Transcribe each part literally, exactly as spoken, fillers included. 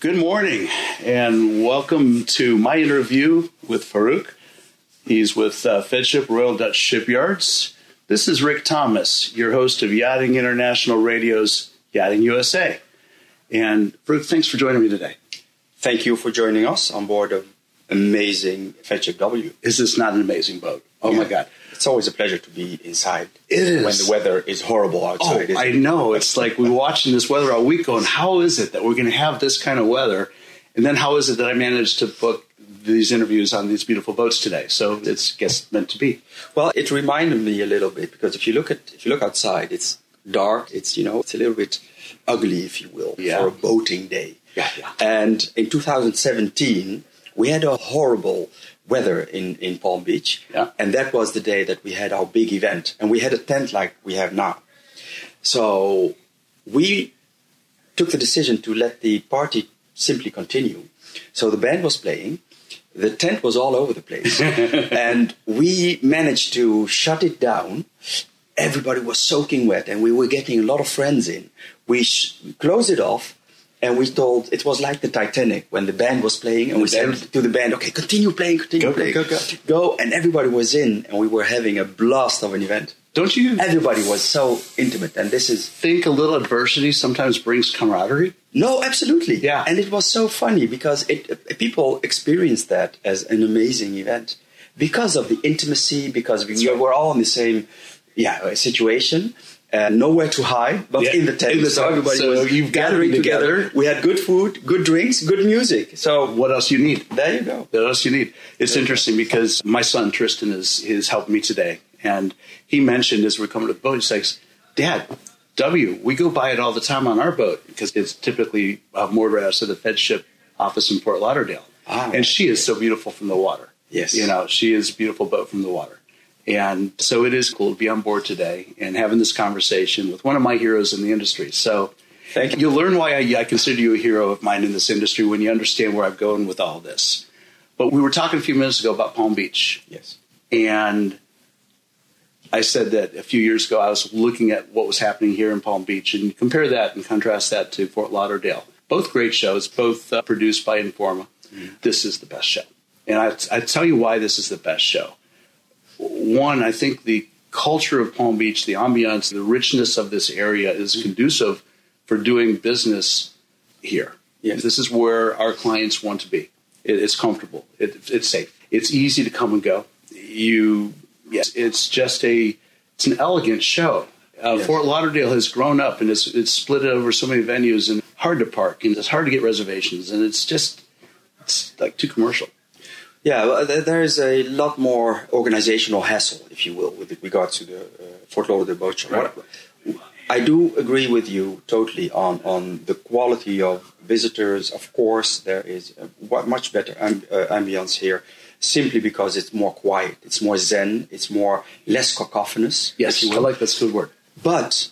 Good morning, and welcome to my interview with Farouk. He's with uh, Fedship Royal Dutch Shipyards. This is Rick Thomas, your host of Yachting International Radio's Yachting U S A. And Farouk, thanks for joining me today. Thank you for joining us on board of amazing Fedship W. Is this not an amazing boat? Oh, yeah. My God. It's always a pleasure to be inside. It is. When the weather is horrible outside. Oh, I it? know. It's like we're watching this weather all week going, how is it that we're going to have this kind of weather? And then how is it that I managed to book these interviews on these beautiful boats today? So it's, I guess, meant to be. Well, it reminded me a little bit, because if you look at if you look outside, it's dark. It's, you know, it's a little bit ugly, if you will, yeah. for a boating day. Yeah, yeah. And in two thousand seventeen, we had a horrible weather in, in Palm Beach. Yeah. And that was the day that we had our big event. And we had a tent like we have now. So we took the decision to let the party simply continue. So the band was playing. The tent was all over the place. And we managed to shut it down. Everybody was soaking wet, and we were getting a lot of friends in. We sh- closed it off. And we told, it was like the Titanic when the band was playing, and we said to the band, okay, continue playing, continue go, playing. Go, go, go. Go, and everybody was in, and we were having a blast of an event. Don't you? Everybody was so intimate, and this is... Think a little adversity sometimes brings camaraderie? No, absolutely. Yeah. And it was so funny, because it, people experienced that as an amazing event. Because of the intimacy, because we right. were all in the same yeah, situation. Uh, nowhere to hide, but yeah, in the tent. In the so everybody so was you've gathering together. together. We had good food, good drinks, good music. So what else you need? There you go. What else you need? It's there interesting because my son Tristan is is helping me today, and he mentioned as we're coming to the boat, he says, "Dad, W, we go by it all the time on our boat because it's typically uh, moored right outside the Fedship office in Fort Lauderdale, ah, and she is so beautiful from the water. Yes, you know, she is a beautiful boat from the water." And so it is cool to be on board today and having this conversation with one of my heroes in the industry. So thank you. You'll learn why I, I consider you a hero of mine in this industry when you understand where I'm going with all this. But we were talking a few minutes ago about Palm Beach. Yes. And I said that a few years ago I was looking at what was happening here in Palm Beach and compare that and contrast that to Fort Lauderdale. Both great shows, both uh, produced by Informa. Mm-hmm. This is the best show. And I, I tell you why this is the best show. One, I think the culture of Palm Beach, the ambiance, the richness of this area is conducive for doing business here. Yes. This is where our clients want to be. It, it's comfortable. It, it's safe. It's easy to come and go. You, yes, it's just a, it's an elegant show. Uh, yes. Fort Lauderdale has grown up and it's, it's split over so many venues and hard to park and it's hard to get reservations and it's just, it's like too commercial. Yeah, well, there is a lot more organizational hassle, if you will, with regard to the uh, Fort Lauderdale Boat Show. Right. I do agree with you totally on, on the quality of visitors. Of course, there is a much better amb- uh, ambience here, simply because it's more quiet, it's more zen, it's more less cacophonous. Yes, I like that's a good word. But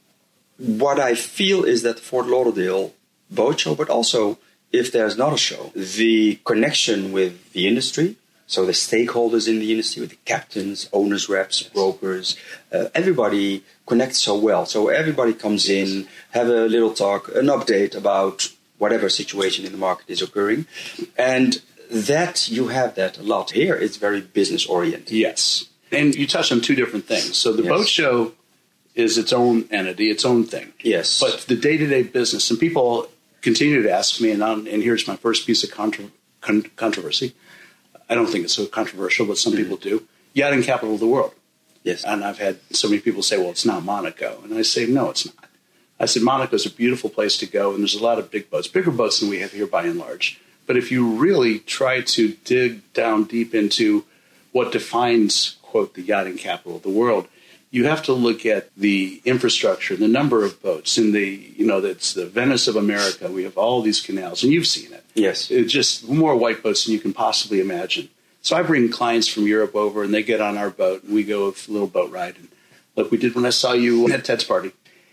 what I feel is that Fort Lauderdale Boat Show, but also if there's not a show, the connection with the industry, so the stakeholders in the industry, with the captains, owners, reps, brokers, uh, everybody connects so well. So everybody comes in, have a little talk, an update about whatever situation in the market is occurring. And that, you have that a lot. Here, it's very business-oriented. Yes. And you touched on two different things. So the yes. boat show is its own entity, its own thing. Yes. But the day-to-day business, and people continue to ask me, and, I'm, and here's my first piece of contra- con- controversy. I don't think it's so controversial, but some mm-hmm. people do. Yachting capital of the world. Yes. And I've had so many people say, well, it's not Monaco. And I say, no, it's not. I said, Monaco's a beautiful place to go, and there's a lot of big boats, bigger boats than we have here by and large. But if you really try to dig down deep into what defines, quote, the yachting capital of the world, you have to look at the infrastructure, the number of boats, and the, you know, that's the Venice of America. We have all these canals, and you've seen it. Yes. It's just more white boats than you can possibly imagine. So I bring clients from Europe over, and they get on our boat, and we go a little boat ride. And like we did when I saw you at Ted's party.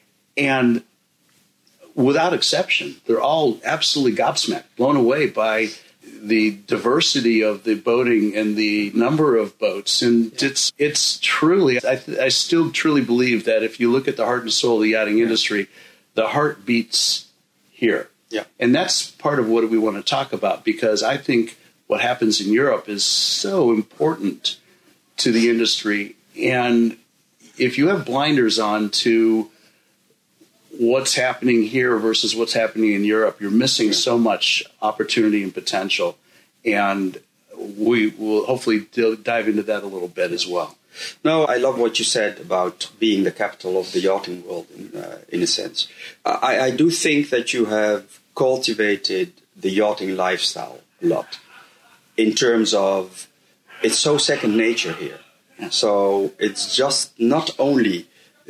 And without exception, they're all absolutely gobsmacked, blown away by the diversity of the boating and the number of boats. And yeah. it's it's truly, I, I still truly believe that if you look at the heart and soul of the yachting industry, the heart beats here. Yeah. And that's part of what we want to talk about, because I think what happens in Europe is so important to the industry. And if you have blinders on to what's happening here versus what's happening in Europe, you're missing yeah. so much opportunity and potential. And we will hopefully dive into that a little bit as well. No, I love what you said about being the capital of the yachting world, in, uh, in a sense. I, I do think that you have cultivated the yachting lifestyle a lot in terms of it's so second nature here. So it's just not only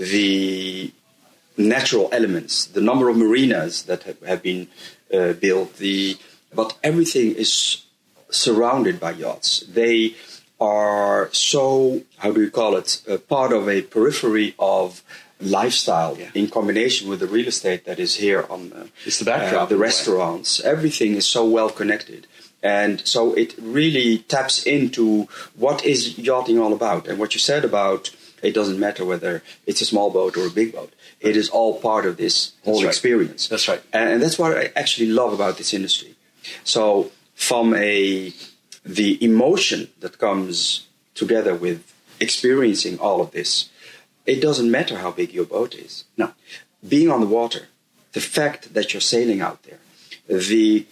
the natural elements, the number of marinas that have, have been uh, built, the but everything is surrounded by yachts. They are so, how do you call it, uh, part of a periphery of lifestyle yeah. in combination with the real estate that is here on uh, it's the backdrop, uh, the restaurants. Everything is so well connected. And so it really taps into what is yachting all about. And what you said about it doesn't matter whether it's a small boat or a big boat. It is all part of this whole that's right. experience. That's right. And that's what I actually love about this industry. So from a the emotion that comes together with experiencing all of this, it doesn't matter how big your boat is. No. Being on the water, the fact that you're sailing out there, the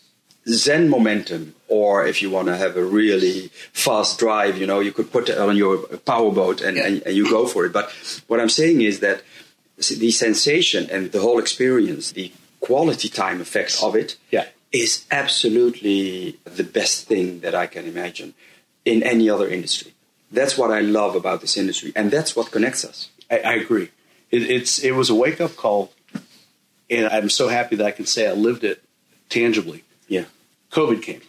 Zen momentum, or if you want to have a really fast drive, you know, you could put it on your powerboat and, yeah. and, and you go for it. But what I'm saying is that the sensation and the whole experience, the quality time effect of it yeah. is absolutely the best thing that I can imagine in any other industry. That's what I love about this industry, and that's what connects us. I, I agree. It, it's it was a wake-up call, and I'm so happy that I can say I lived it tangibly. Yeah. COVID came,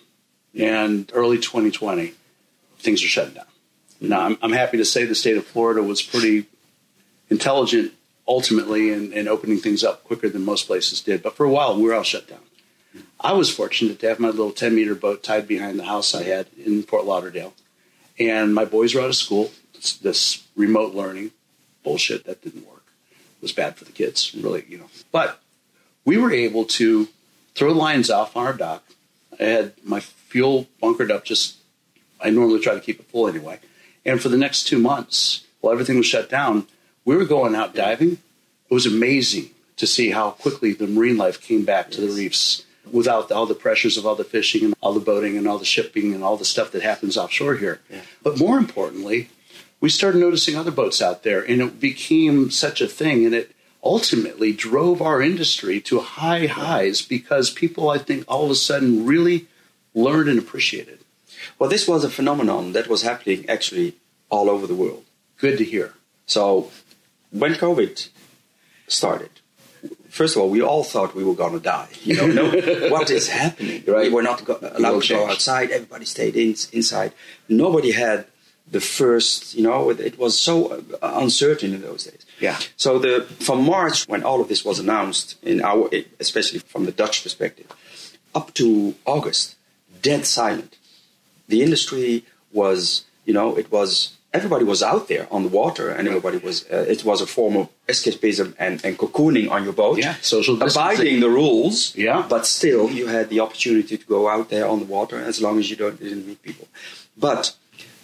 and early twenty twenty, things are shutting down. Mm-hmm. Now, I'm, I'm happy to say the state of Florida was pretty intelligent ultimately in, in opening things up quicker than most places did. But for a while, we were all shut down. Mm-hmm. I was fortunate to have my little ten-meter boat tied behind the house I had in Fort Lauderdale. And my boys were out of school. This, this remote learning bullshit, that didn't work. It was bad for the kids, really, you know. But we were able to throw lines off on our dock. I had my fuel bunkered up, just, I normally try to keep it full anyway. And for the next two months, while everything was shut down, we were going out diving. It was amazing to see how quickly the marine life came back to the reefs without all the pressures of all the fishing and all the boating and all the shipping and all the stuff that happens offshore here. Yeah. But more importantly, we started noticing other boats out there, and it became such a thing, and it ultimately drove our industry to high highs because people, I think, all of a sudden really learned and appreciated. Well, this was a phenomenon that was happening actually all over the world. Good to hear. So when COVID started, first of all, we all thought we were going to die. You know, no, what is happening? Right? We were not go- allowed to go outside. Everybody stayed in, inside. Nobody had the first, you know, it, it was so uncertain in those days. Yeah. So the from March, when all of this was announced, in our, especially from the Dutch perspective, up to August, dead silent. The industry was, you know, it was, everybody was out there on the water, and everybody was, uh, it was a form of escapism and, and cocooning on your boat. Yeah, social distancing. Abiding the rules, yeah. But still you had the opportunity to go out there on the water as long as you don't, didn't meet people. But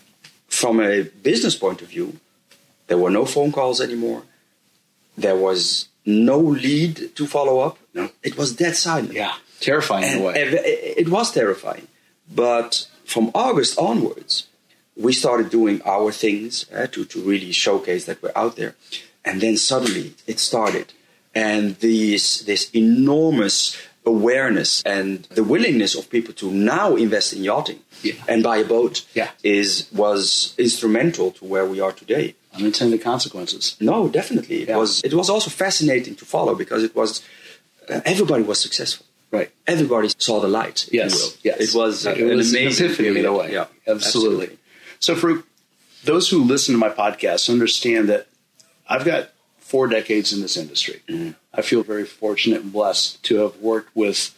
from a business point of view, there were no phone calls anymore. There was no lead to follow up. No. It was dead silent. Yeah, terrifying and in a way. It was terrifying. But from August onwards, we started doing our things uh, to, to really showcase that we're out there. And then suddenly it started. And this, this enormous awareness and the willingness of people to now invest in yachting yeah. and buy a boat yeah. is was instrumental to where we are today. Unintended consequences. No, definitely. It yeah. was It was also fascinating to follow because it was uh, everybody was successful. Right. Everybody saw the light. Yes. If you will. Yes. It was, uh, it was an amazing epiphany in a way. Yeah, absolutely. absolutely. So for those who listen to my podcast, understand that I've got four decades in this industry. Mm-hmm. I feel very fortunate and blessed to have worked with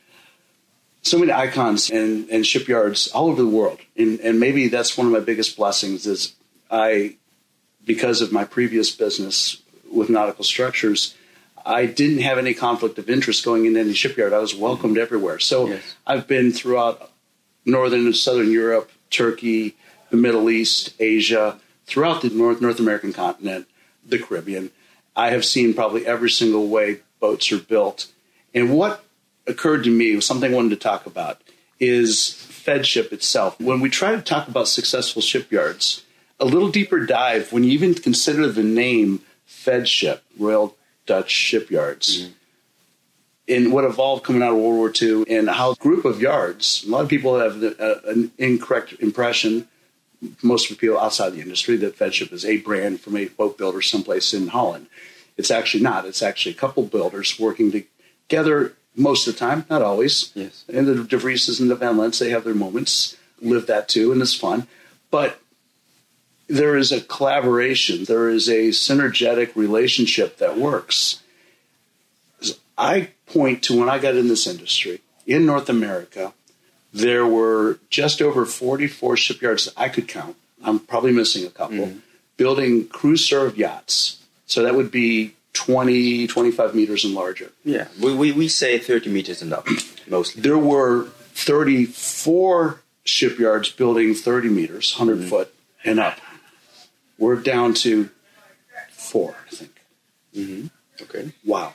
so many icons and, and shipyards all over the world. And, and maybe that's one of my biggest blessings is I, because of my previous business with Nautical Structures, I didn't have any conflict of interest going into any shipyard. I was welcomed mm-hmm. everywhere. So yes. I've been throughout Northern and Southern Europe, Turkey, the Middle East, Asia, throughout the North, North American continent, the Caribbean. I have seen probably every single way boats are built. And what occurred to me was something I wanted to talk about is Fedship itself. When we try to talk about successful shipyards, a little deeper dive, when you even consider the name Fedship, Royal Dutch Shipyards, mm-hmm. in what evolved coming out of World War Two, and how a group of yards, a lot of people have the, uh, an incorrect impression, most of the people outside the industry, that Fedship is a brand from a boat builder someplace in Holland. It's actually not. It's actually a couple builders working together most of the time, not always. Yes. And the De Vrieses and the Van Lents, they have their moments, live that too, and it's fun. But there is a collaboration. There is a synergetic relationship that works. I point to when I got in this industry, in North America, there were just over forty-four shipyards that I could count. I'm probably missing a couple, mm-hmm. building crew-served yachts. So that would be twenty, twenty-five meters and larger. Yeah, we, we, we say thirty meters and up, mostly. There were thirty-four shipyards building thirty meters, one hundred mm-hmm. foot and up. We're down to four, I think. Mm-hmm. Okay. Wow.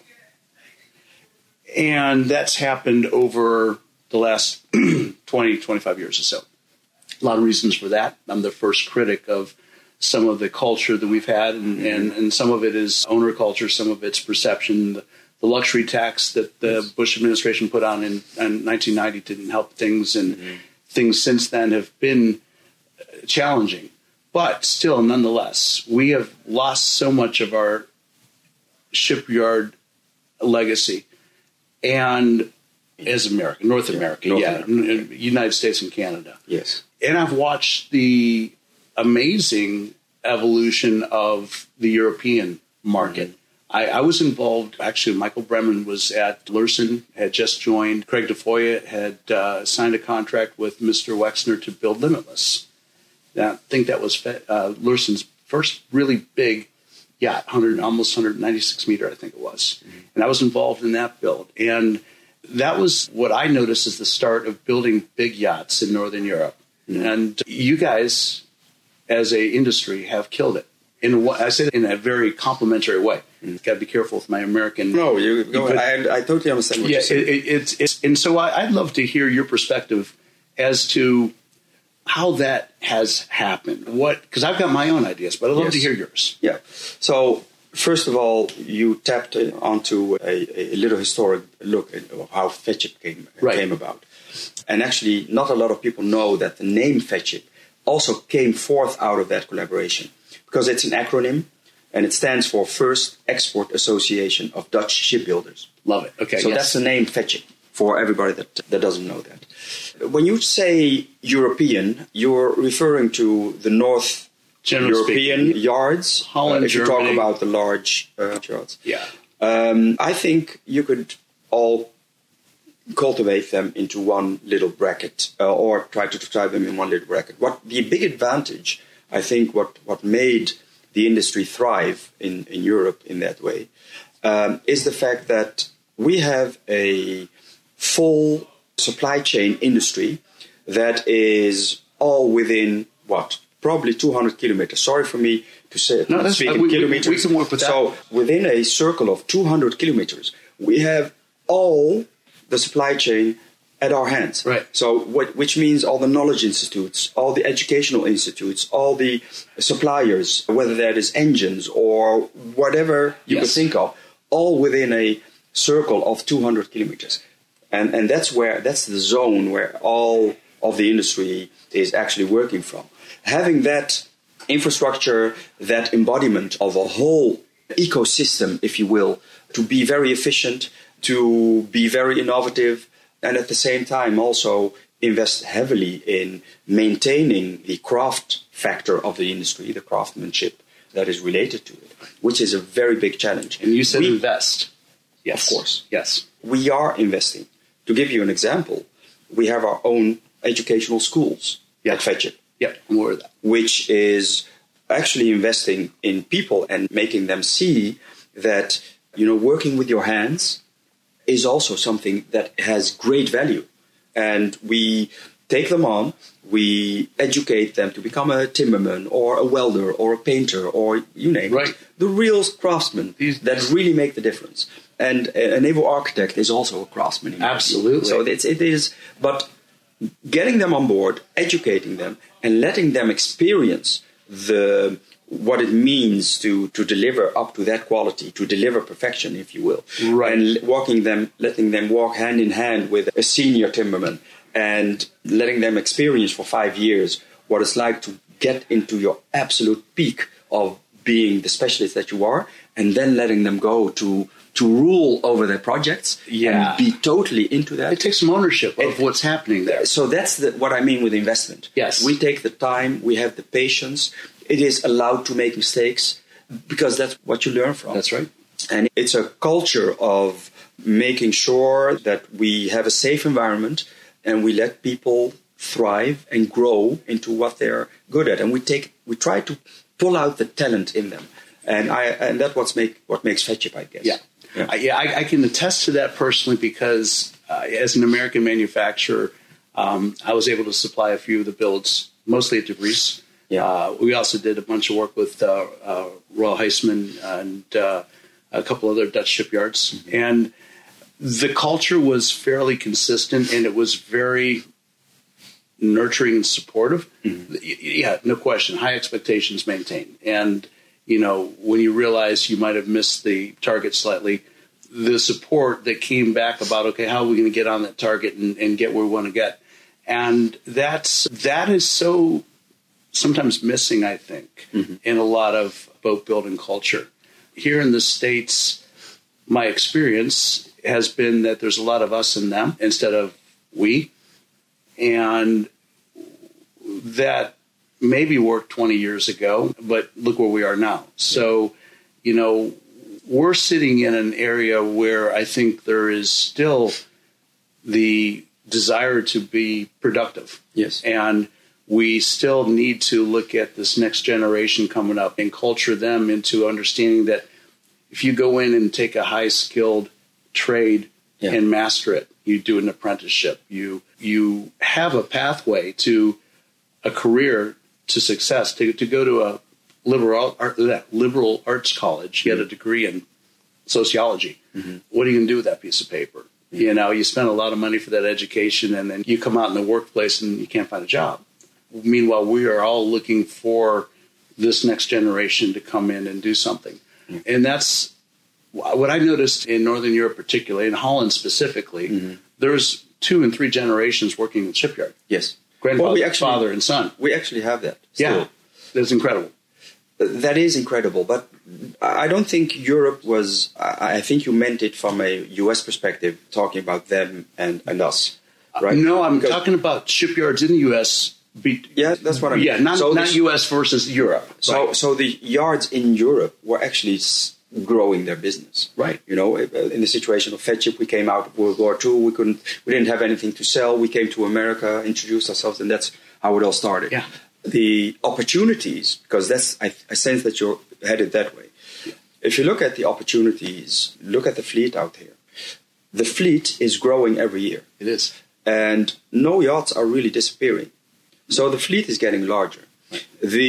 And that's happened over the last twenty, twenty-five years or so. A lot of reasons for that. I'm the first critic of some of the culture that we've had, and, and, and some of it is owner culture, some of it's perception. The, the luxury tax that the Bush administration put on in, in nineteen ninety didn't help things, and mm-hmm. things since then have been challenging. But still, nonetheless, we have lost so much of our shipyard legacy. And as America, North America, North yeah, America. United States and Canada. Yes. And I've watched the amazing evolution of the European market. Mm-hmm. I, I was involved, actually, Michael Bremen was at Lürssen, had just joined. Craig Defoe had uh, signed a contract with Mister Wexner to build Limitless. Now, I think that was uh, Lürsen's first really big yacht, one hundred, almost one hundred ninety-six meter, I think it was. Mm-hmm. And I was involved in that build. And that was what I noticed as the start of building big yachts in Northern Europe. Mm-hmm. And you guys, as a industry, have killed it. In what, I say that in a very complimentary way. Mm-hmm. Got to be careful with my American. No, you go ahead. I, I totally understand what yeah, you're saying. It, it, it's, it's, and so I, I'd love to hear your perspective as to how that has happened. What? Because I've got my own ideas, but I'd love yes. to hear yours. Yeah. So first of all, you tapped onto a, a little historic look at how Fedship came, right. came about. And actually, not a lot of people know that the name Fedship also came forth out of that collaboration, because it's an acronym, and it stands for First Export Association of Dutch Shipbuilders. Love it. Okay. So yes. that's the name Fedship for everybody that, that doesn't know that. When you say European, you're referring to the North General European speaking. yards. Holland, uh, if Germany. you talk about the large uh, yards. Yeah. Um, I think you could all cultivate them into one little bracket, uh, or try to tie them in one little bracket. What the big advantage, I think, what, what made the industry thrive in, in Europe in that way, um, is the fact that we have a full supply chain industry that is all within, what, probably two hundred kilometers. Sorry for me to say it. No, that's, uh, we, kilometers. We can work with that. So within a circle of two hundred kilometers, we have all the supply chain at our hands. Right. So what, which means all the knowledge institutes, all the educational institutes, all the suppliers, whether that is engines or whatever you yes. could think of, all within a circle of two hundred kilometers. And and that's where that's the zone where all of the industry is actually working from. Having that infrastructure, that embodiment of a whole ecosystem, if you will, to be very efficient, to be very innovative, and at the same time also invest heavily in maintaining the craft factor of the industry, the craftsmanship that is related to it, which is a very big challenge. And you said we, invest. Yes. Of course. Yes. We are investing. To give you an example, we have our own educational schools yeah. at Fedship. Yeah, I'm aware of that. Which is actually investing in people and making them see that you know, working with your hands is also something that has great value. And we take them on, we educate them to become a timberman or a welder or a painter or you name right. it. The real craftsmen These, that these, really make the difference. And a naval architect is also a craftsman. In absolutely. So it's, it is, but getting them on board, educating them, and letting them experience the what it means to, to deliver up to that quality, to deliver perfection, if you will. Right. And walking them, letting them walk hand in hand with a senior timberman and letting them experience for five years what it's like to get into your absolute peak of being the specialist that you are, and then letting them go to to rule over their projects yeah. and be totally into that. It takes some ownership of it, what's happening there. So that's the, what I mean with investment. Yes. We take the time, we have the patience. It is allowed to make mistakes because that's what you learn from. That's right. And it's a culture of making sure that we have a safe environment and we let people thrive and grow into what they're good at. And we take, we try to pull out the talent in them. And I, and that's what's make, what makes FedChip, I guess. Yeah. Yeah, I, yeah, I, I can attest to that personally because uh, as an American manufacturer, um, I was able to supply a few of the builds, mostly at DeVries. Yeah. Uh, we also did a bunch of work with uh, uh, Royal Heisman and uh, a couple other Dutch shipyards. Mm-hmm. And the culture was fairly consistent, and it was very nurturing and supportive. Mm-hmm. Yeah, no question. High expectations maintained. And you know, when you realize you might have missed the target slightly, the support that came back about, okay, how are we going to get on that target and, and get where we want to get? And that's, that is so sometimes missing, I think, mm-hmm. in a lot of boat building culture. Here in the States, my experience has been that there's a lot of us and them instead of we. And that maybe worked twenty years ago, but look where we are now. So, you know, we're sitting in an area where I think there is still the desire to be productive. Yes. And we still need to look at this next generation coming up and culture them into understanding that if you go in and take a high-skilled trade yeah. and master it, you do an apprenticeship, you you have a pathway to a career to success, to, to go to a liberal art, liberal arts college, get a degree in sociology. Mm-hmm. What are you going to do with that piece of paper? Mm-hmm. You know, you spend a lot of money for that education, and then you come out in the workplace and you can't find a job. Meanwhile, we are all looking for this next generation to come in and do something. Mm-hmm. And that's what I noticed in Northern Europe, particularly, in Holland specifically. Mm-hmm. There's two and three generations working in the shipyard. Yes. Grandfather, well, we actually, father, and son. We actually have that. Still. Yeah, that's incredible. That is incredible, but I don't think Europe was, I think you meant it from a U S perspective, talking about them and, and us, right? Uh, no, I'm because, talking about shipyards in the U S. Be, yeah, that's what I mean. Yeah, not, so not this, U S versus Europe. So, right. so the yards in Europe were actually growing their business. Right. You know, in the situation of FedChip, we came out of World War Two, we couldn't, we didn't have anything to sell. We came to America, introduced ourselves, and that's how it all started. Yeah. The opportunities, because that's, I, I sense that you're headed that way. Yeah. If you look at the opportunities, look at the fleet out here. The fleet is growing every year. It is. And no yachts are really disappearing. So the fleet is getting larger. Right.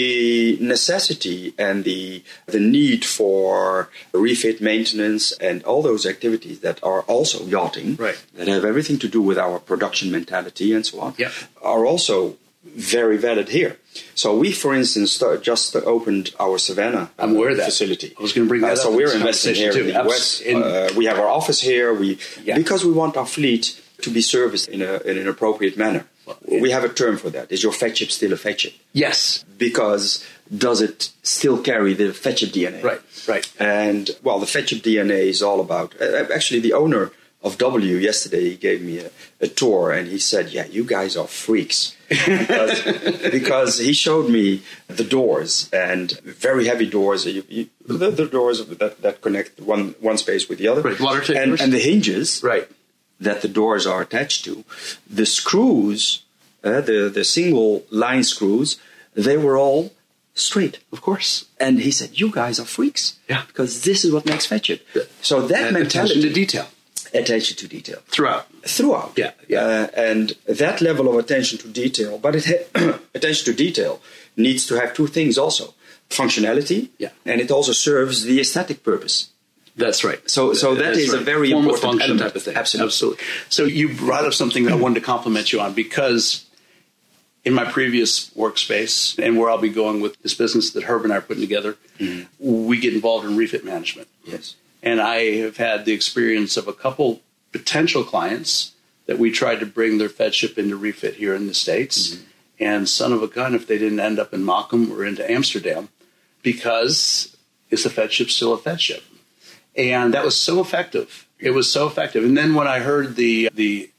The necessity and the the need for refit, maintenance, and all those activities that are also yachting, right. that have everything to do with our production mentality and so on, yep. are also very valid here. So we, for instance, start, just opened our Savannah I'm aware of that. facility. I was going to bring that uh, up. So we're investing here too. in the U S. In, uh, we have our office here. We yeah. because we want our fleet to be serviced in, a, in an appropriate manner. Well, yeah. We have a term for that. Is your FedChip still a FedChip? Yes. Because does it still carry the FedChip D N A? Right, right. And, well, the FedChip D N A is all about... Uh, actually, the owner of W yesterday, he gave me a, a tour, and he said, yeah, you guys are freaks. because, because he showed me the doors, and very heavy doors, you, you, the, the doors that, that connect one, one space with the other. Right, water tank and, doors. And the hinges... Right. that the doors are attached to. The screws, uh, the, the single line screws, they were all straight. Of course. And he said, you guys are freaks. Yeah. Because this is what makes fat chip. So that and mentality. Attention to detail. Attention to detail. Throughout. Throughout. Yeah. yeah. Uh, and that level of attention to detail, but it ha- attention to detail needs to have two things also. Functionality. Yeah. And it also serves the aesthetic purpose. That's right. So, so that That's is right. a very Form important function element. type of thing. Absolutely. Absolutely. So you brought up something that I wanted to compliment you on, because in my previous workspace, and where I'll be going with this business that Herb and I are putting together, mm-hmm. we get involved in refit management. Yes. And I have had the experience of a couple potential clients that we tried to bring their Fed ship into refit here in the States. Mm-hmm. And son of a gun, if they didn't end up in Mokum or into Amsterdam, because is the Fed ship still a Fed ship? And that was so effective. It was so effective. And then when I heard the the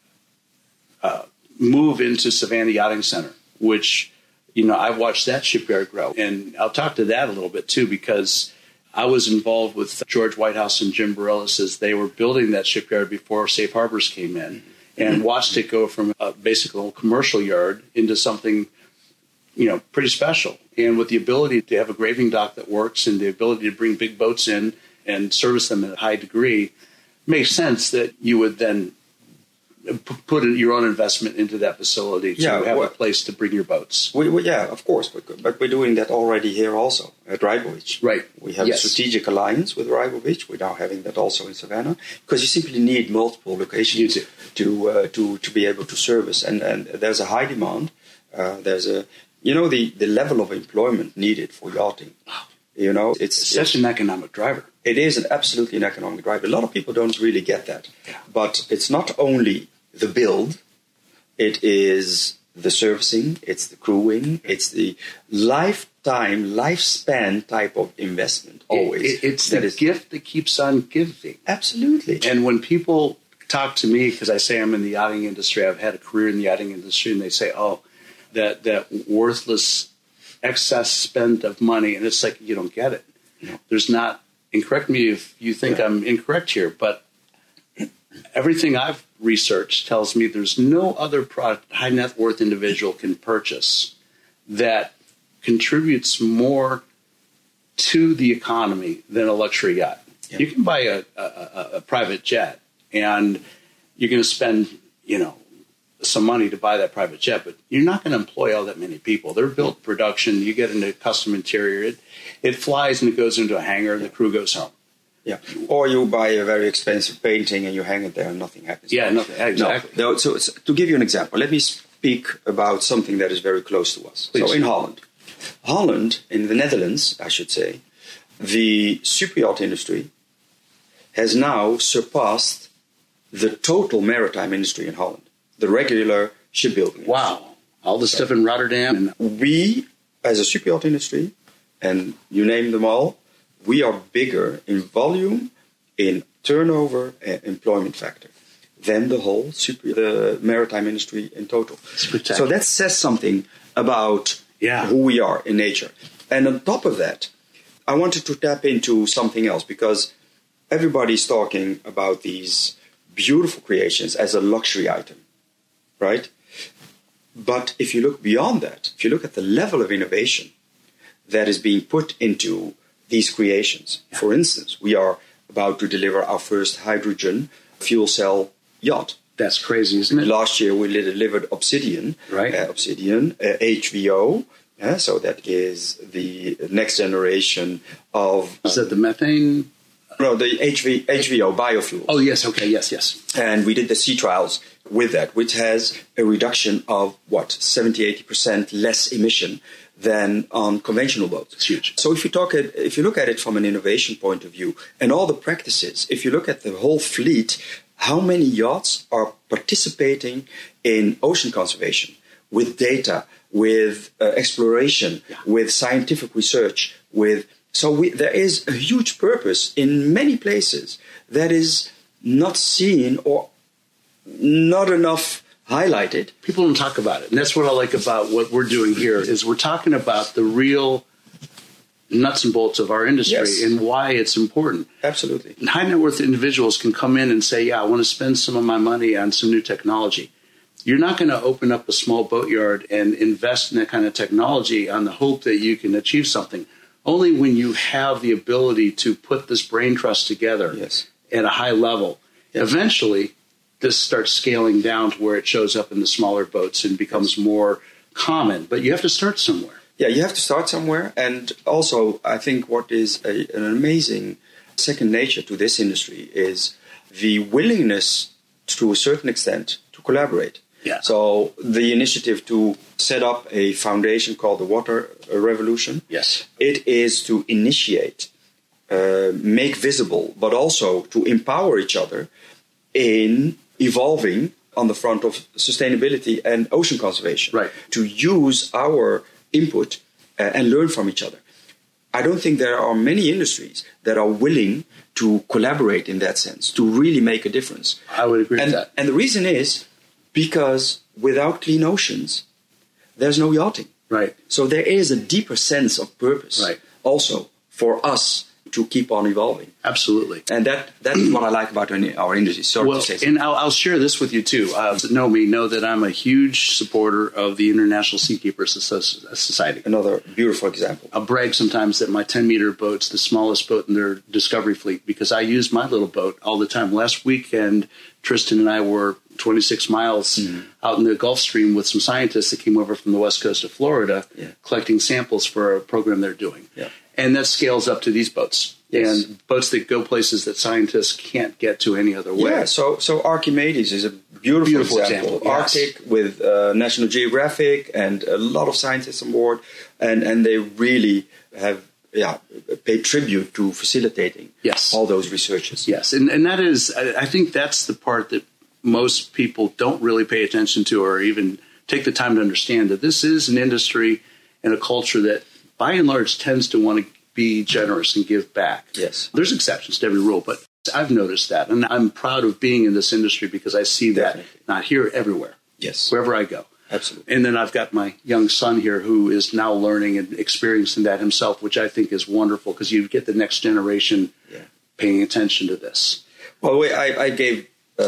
uh, move into Savannah Yachting Center, which, you know, I've watched that shipyard grow. And I'll talk to that a little bit, too, because I was involved with George Whitehouse and Jim Bareilles as they were building that shipyard before Safe Harbors came in, and watched it go from a basically commercial yard into something, you know, pretty special. And with the ability to have a graving dock that works and the ability to bring big boats in and service them at a high degree, makes sense that you would then p- put your own investment into that facility to yeah, have well, a place to bring your boats. We, we, yeah, of course, but, but we're doing that already here also at Rybovich. Right. We have yes. a strategic alliance with Rybovich. We're now having that also in Savannah, because you simply need multiple locations to uh, to to be able to service, and and there's a high demand. Uh, there's a you know the the level of employment needed for yachting. You know, it's, it's such it's, an economic driver. It is an absolutely an economic driver. A lot of people don't really get that. Yeah. But it's not only the build, it is the servicing, it's the crewing, it's the lifetime, lifespan type of investment always. It, it, it's that the is, gift that keeps on giving. Absolutely. And when people talk to me, because I say I'm in the yachting industry, I've had a career in the yachting industry, and they say, oh, that that worthless excess spend of money, and it's like, you don't get it. No. There's not, and correct me if you think yeah. I'm incorrect here, but everything I've researched tells me there's no other product high net worth individual can purchase that contributes more to the economy than a luxury yacht. Yeah. You can buy a, a, a private jet, and you're going to spend, you know, some money to buy that private jet, but you're not going to employ all that many people. They're built production. You get into custom interior. It, it flies and it goes into a hangar, and the crew goes home. Yeah. Or you buy a very expensive painting and you hang it there and nothing happens. Yeah, nothing. Exactly. No, no, so, so to give you an example, let me speak about something that is very close to us. Please. So in Holland, Holland, in the Netherlands, I should say, the superyacht industry has now surpassed the total maritime industry in Holland. The regular shipbuilding. Wow. All the stuff in Rotterdam. And we, as a superyacht industry, and you name them all, we are bigger in volume, in turnover, and employment factor than the whole super, the maritime industry in total. So that says something about yeah. who we are in nature. And on top of that, I wanted to tap into something else, because everybody's talking about these beautiful creations as a luxury item. Right? But if you look beyond that, if you look at the level of innovation that is being put into these creations, yeah. for instance, we are about to deliver our first hydrogen fuel cell yacht. That's crazy, isn't it? Last year we delivered Obsidian, right? Uh, Obsidian uh, H V O. Uh, so that is the next generation of. Is that the methane? No, the H V, H V O biofuel. Oh, yes. Okay. Yes, yes. And we did the sea trials with that, which has a reduction of, what, seventy, eighty percent less emission than on conventional boats. It's huge. So if you talk at, if you look at it from an innovation point of view, and all the practices, if you look at the whole fleet, how many yachts are participating in ocean conservation with data, with uh, exploration, yeah. with scientific research, with... So we, there is a huge purpose in many places that is not seen or not enough highlighted. People don't talk about it. And that's what I like about what we're doing here is we're talking about the real nuts and bolts of our industry yes. and why it's important. Absolutely. High net worth individuals can come in and say, yeah, I want to spend some of my money on some new technology. you're not going to open up a small boatyard and invest in that kind of technology on the hope that you can achieve something. Only when you have the ability to put this brain trust together yes. at a high level, yes. eventually this starts scaling down to where it shows up in the smaller boats and becomes more common. But you have to start somewhere. Yeah, you have to start somewhere. And also, I think what is a, an amazing second nature to this industry is the willingness, to a certain extent, to collaborate. Yeah. So the initiative to set up a foundation called the Water Revolution, yes, it is to initiate, uh, make visible, but also to empower each other in evolving on the front of sustainability and ocean conservation. Right. To use our input uh, and learn from each other. I don't think there are many industries that are willing to collaborate in that sense, to really make a difference. I would agree and, with that. And the reason is because without clean oceans, there's no yachting. Right. So there is a deeper sense of purpose right. also for us to keep on evolving. Absolutely. And that that's what I like about our industry. Sorry well, to say so. And I'll, I'll share this with you, too. Uh, that know me know that I'm a huge supporter of the International Seakeepers Society. Another beautiful example. I'll brag sometimes that my ten-meter boat's the smallest boat in their Discovery fleet because I use my little boat all the time. Last weekend, Tristan and I were twenty-six miles mm-hmm. out in the Gulf Stream with some scientists that came over from the west coast of Florida yeah. collecting samples for a program they're doing. Yeah. And that scales up to these boats. Yes. And boats that go places that scientists can't get to any other way. Yeah, so so Archimedes is a beautiful, beautiful example. example. Yes. Arctic with uh, National Geographic and a lot of scientists on board, and, and they really have yeah paid tribute to facilitating yes. all those researches. Yes, and and that is, I think that's the part that most people don't really pay attention to or even take the time to understand, that this is an industry and a culture that by and large tends to want to be generous and give back. Yes. There's exceptions to every rule, but I've noticed that. And I'm proud of being in this industry because I see that Definitely. Not here, everywhere. Yes. Wherever I go. Absolutely. And then I've got my young son here who is now learning and experiencing that himself, which I think is wonderful because you get the next generation yeah. paying attention to this. Well, I, I gave uh,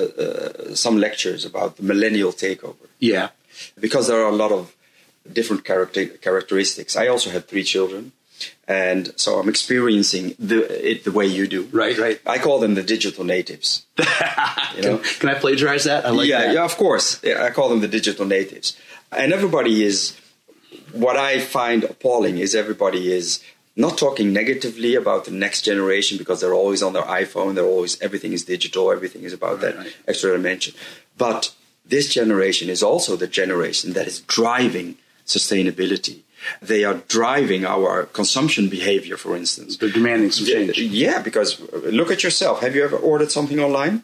uh, some lectures about the millennial takeover. Yeah. Because there are a lot of different character, characteristics. I also have three children. And so I'm experiencing the, it the way you do. Right, right. I call them the digital natives. You know? can, can I plagiarize that? I like yeah, that. Yeah, of course. I call them the digital natives. And everybody is, what I find appalling is everybody is not talking negatively about the next generation because they're always on their iPhone. They're always, everything is digital. Everything is about right, that right. extra dimension. But this generation is also the generation that is driving sustainability. They are driving our consumption behavior, for instance. They're demanding some change. Yeah, because look at yourself. Have you ever ordered something online?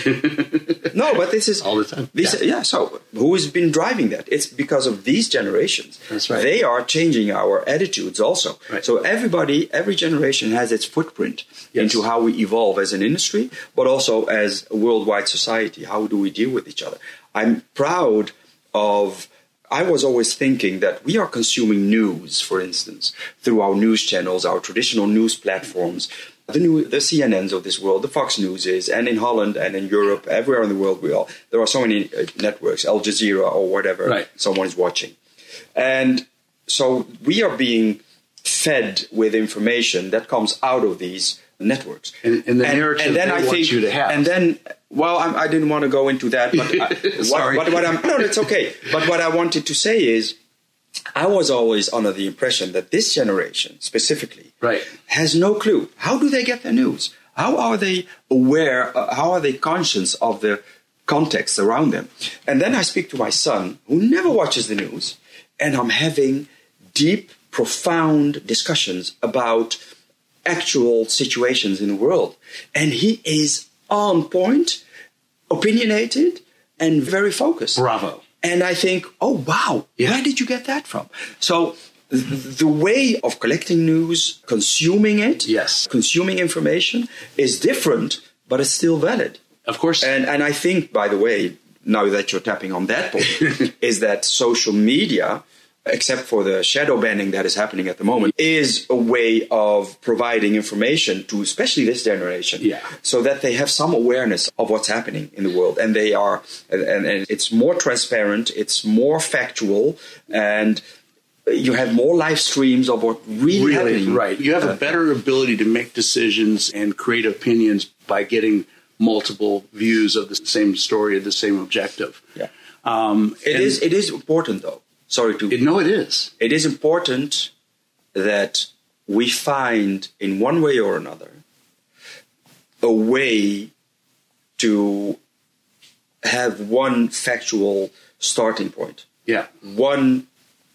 No, but this is... all the time. This, yeah. yeah, so who has been driving that? It's because of these generations. That's right. They are changing our attitudes also. Right. So everybody, every generation has its footprint yes. into how we evolve as an industry, but also as a worldwide society. How do we deal with each other? I'm proud of... I was always thinking that we are consuming news, for instance, through our news channels, our traditional news platforms, the new, the C N Ns of this world, the Fox News is, and in Holland and in Europe, everywhere in the world, we all there are so many uh, networks, Al Jazeera or whatever right. someone is watching. And so we are being fed with information that comes out of these networks. And, and the narrative and then they I want think, you to have. And then, well, I'm, I didn't want to go into that. But I, Sorry. What, what, what I'm, no, that's okay. But what I wanted to say is, I was always under the impression that this generation, specifically, right. has no clue. How do they get their news? How are they aware? Uh, how are they conscious of the context around them? And then I speak to my son, who never watches the news, and I'm having deep, profound discussions about actual situations in the world. And he is on point, opinionated, and very focused. Bravo. And I think, oh, wow, yeah. where did you get that from? So th- the way of collecting news, consuming it, yes. consuming information is different, but it's still valid. Of course. And, and I think, by the way, now that you're tapping on that point, is that social media except for the shadow banning that is happening at the moment, is a way of providing information to especially this generation, yeah. so that they have some awareness of what's happening in the world. And they are, and, and it's more transparent, it's more factual, and you have more live streams of what really, really happening. Right. You have a better ability to make decisions and create opinions by getting multiple views of the same story, of the same objective. Yeah. Um, it is. It is important, though. Sorry to. It, no, it is. It is important that we find, in one way or another, a way to have one factual starting point. Yeah. One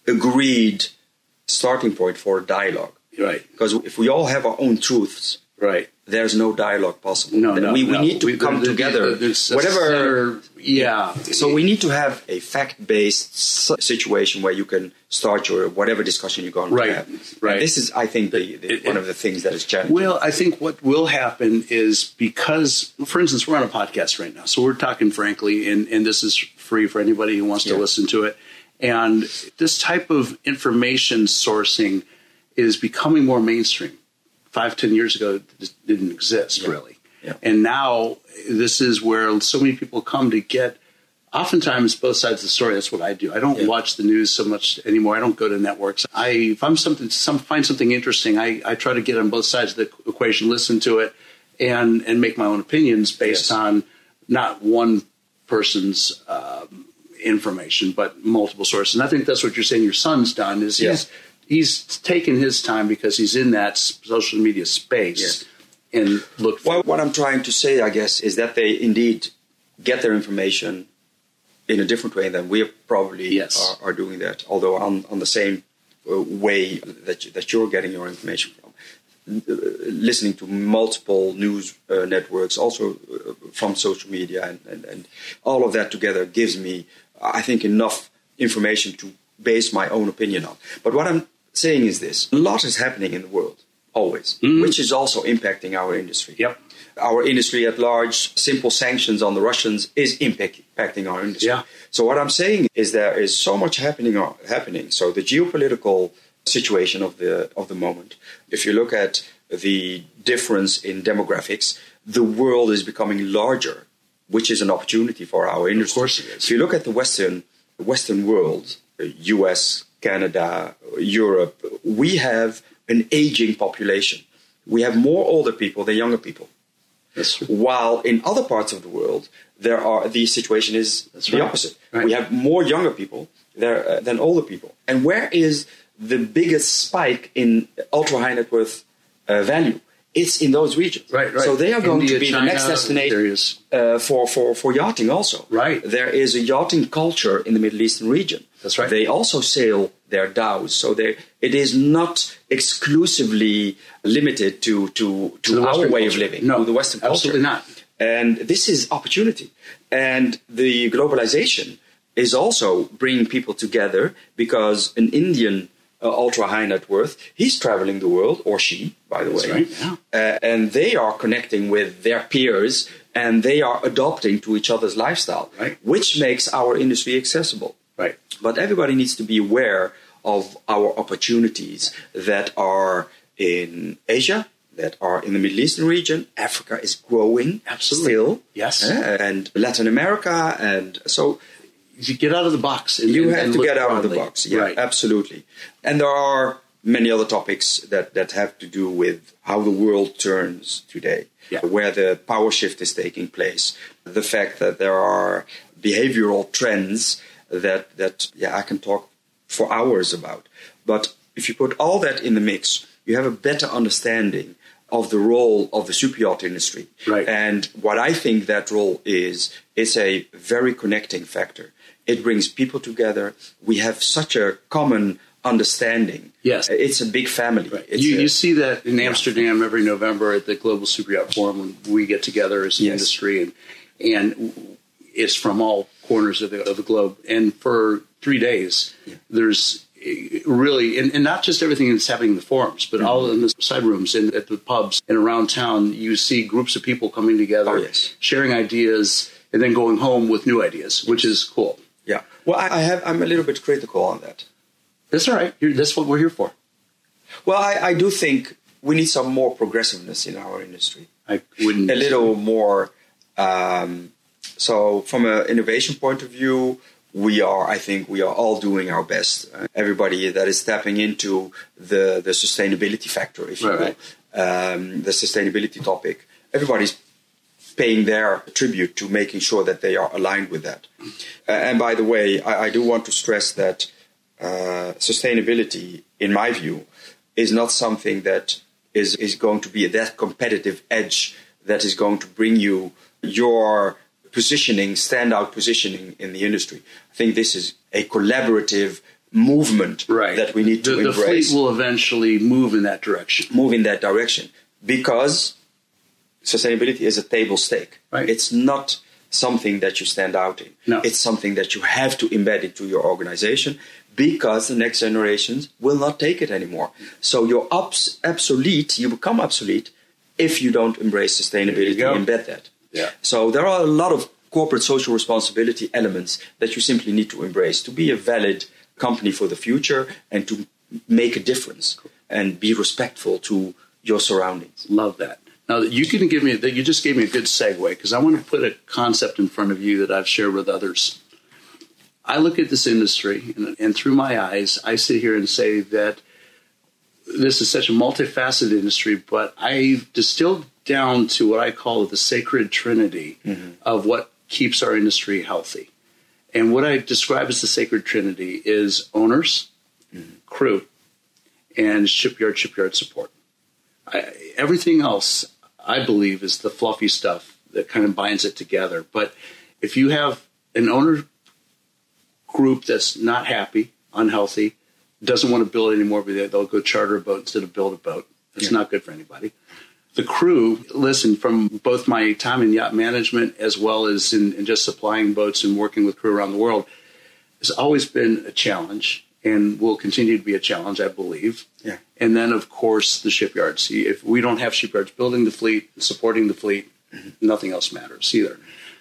agreed starting point for a dialogue. Right. Because if we all have our own truths, right, there's no dialogue possible. No, no, we, we no. need to we, come there, together. There's whatever. Center, yeah. So we need to have a fact-based situation where you can start your whatever discussion you're going right, to have. Right. And this is, I think, the, the, it, one of the things that is challenging. Well, I think what will happen is because, for instance, we're on a podcast right now, so we're talking frankly, and, and this is free for anybody who wants to yeah. listen to it. And this type of information sourcing is becoming more mainstream. Five, ten years ago, it didn't exist, yeah. really. Yeah. And now this is where so many people come to get, oftentimes, both sides of the story. That's what I do. I don't yeah. watch the news so much anymore. I don't go to networks. I, if I'm something, some, find something interesting, I, I try to get on both sides of the equation, listen to it, and, and make my own opinions based yes. on not one person's um, information, but multiple sources. And I think that's what you're saying your son's done, is yeah. he's, he's taken his time because he's in that social media space yeah. and looked for. Well, what I'm trying to say, I guess, is that they indeed get their information in a different way than we probably yes. are, are doing that, although on, on the same uh, way that, you, that you're getting your information from. Uh, listening to multiple news uh, networks, also uh, from social media, and, and, and all of that together gives me, I think, enough information to base my own opinion on. But what I'm saying is this: a lot is happening in the world, always, mm. which is also impacting our industry. Yep. Our industry at large, simple sanctions on the Russians is impact, impacting our industry. Yeah. So what I'm saying is there is so much happening. happening. So the geopolitical situation of the of the moment, if you look at the difference in demographics, the world is becoming larger, which is an opportunity for our industry. Of course it is. If you look at the Western Western world, U S, Canada, Europe, we have an aging population. We have more older people than younger people. That's true. While in other parts of the world, there are the situation is That's the right. opposite. Right. We have more younger people there uh, than older people. And where is the biggest spike in ultra high net worth uh, value? It's in those regions. Right, right. So they are going India, to be China, the next destination uh, for, for, for yachting also. Right. There is a yachting culture in the Middle Eastern region. That's right. They also sail their dhows. So they, it is not exclusively limited to, to, to, to our way culture. of living, no, to the Western culture. Absolutely not. And this is opportunity. And the globalization is also bringing people together, because an Indian uh, ultra high net worth, he's traveling the world, or she, by the That's way. Right. Yeah. Uh, and they are connecting with their peers, and they are adopting to each other's lifestyle, right. which makes our industry accessible. Right. But everybody needs to be aware of our opportunities that are in Asia, that are in the Middle Eastern region. Africa is growing Absolutely. still. Yes. Uh, and Latin America. And so you get out of the box. And, you and, have and to get out broadly. of the box. Yeah, right. absolutely. And there are many other topics that, that have to do with how the world turns today, yeah. where the power shift is taking place, the fact that there are behavioral trends that, that yeah, I can talk for hours about. But if you put all that in the mix, you have a better understanding of the role of the superyacht industry. Right. And what I think that role is, it's a very connecting factor. It brings people together. We have such a common understanding. Yes. It's a big family. Right. It's You, a, you see that in Amsterdam every November at the Global Superyacht Forum when we get together as an yes. industry, and and it's from all corners of the, of the globe. And for three days, yeah. there's really, and, and not just everything that's happening in the forums, but mm-hmm. all in the side rooms and at the pubs and around town, you see groups of people coming together, oh, yes. sharing ideas, and then going home with new ideas, which is cool. Yeah. Well, I, I have. I'm a little bit critical on that. That's all right. You're, that's what we're here for. Well, I, I do think we need some more progressiveness in our industry. I wouldn't. A little more. Um, so, from an innovation point of view, we are. I think we are all doing our best. Uh, everybody that is tapping into the the sustainability factor, if you right, will, right. Um, the sustainability topic. Everybody's paying their tribute to making sure that they are aligned with that. Uh, and by the way, I, I do want to stress that uh, sustainability, in my view, is not something that is, is going to be that competitive edge that is going to bring you your positioning, standout positioning in the industry. I think this is a collaborative movement right. that we need to the, embrace. The fleet will eventually move in that direction. Move in that direction because sustainability is a table stake. Right. It's not something that you stand out in. No. It's something that you have to embed into your organization because the next generations will not take it anymore. So you're obs- obsolete, you become obsolete if you don't embrace sustainability and embed that. Yeah. So there are a lot of corporate social responsibility elements that you simply need to embrace to be a valid company for the future and to make a difference and be respectful to your surroundings. Love that. Now, you can give me that. You just gave me a good segue because I want to put a concept in front of you that I've shared with others. I look at this industry, and, and through my eyes, I sit here and say that this is such a multifaceted industry, but I've distilled down to what I call the sacred trinity mm-hmm. of what keeps our industry healthy. And what I describe as the sacred trinity is owners, mm-hmm. crew, and shipyard, shipyard support. I, everything else, I believe, is the fluffy stuff that kind of binds it together. But if you have an owner group that's not happy, unhealthy, doesn't want to build anymore, but they'll go charter a boat instead of build a boat. That's yeah. not good for anybody. The crew, listen, from both my time in yacht management as well as in, in just supplying boats and working with crew around the world, has always been a challenge and will continue to be a challenge, I believe. Yeah. And then, of course, the shipyards. If we don't have shipyards building the fleet, supporting the fleet, mm-hmm. nothing else matters either.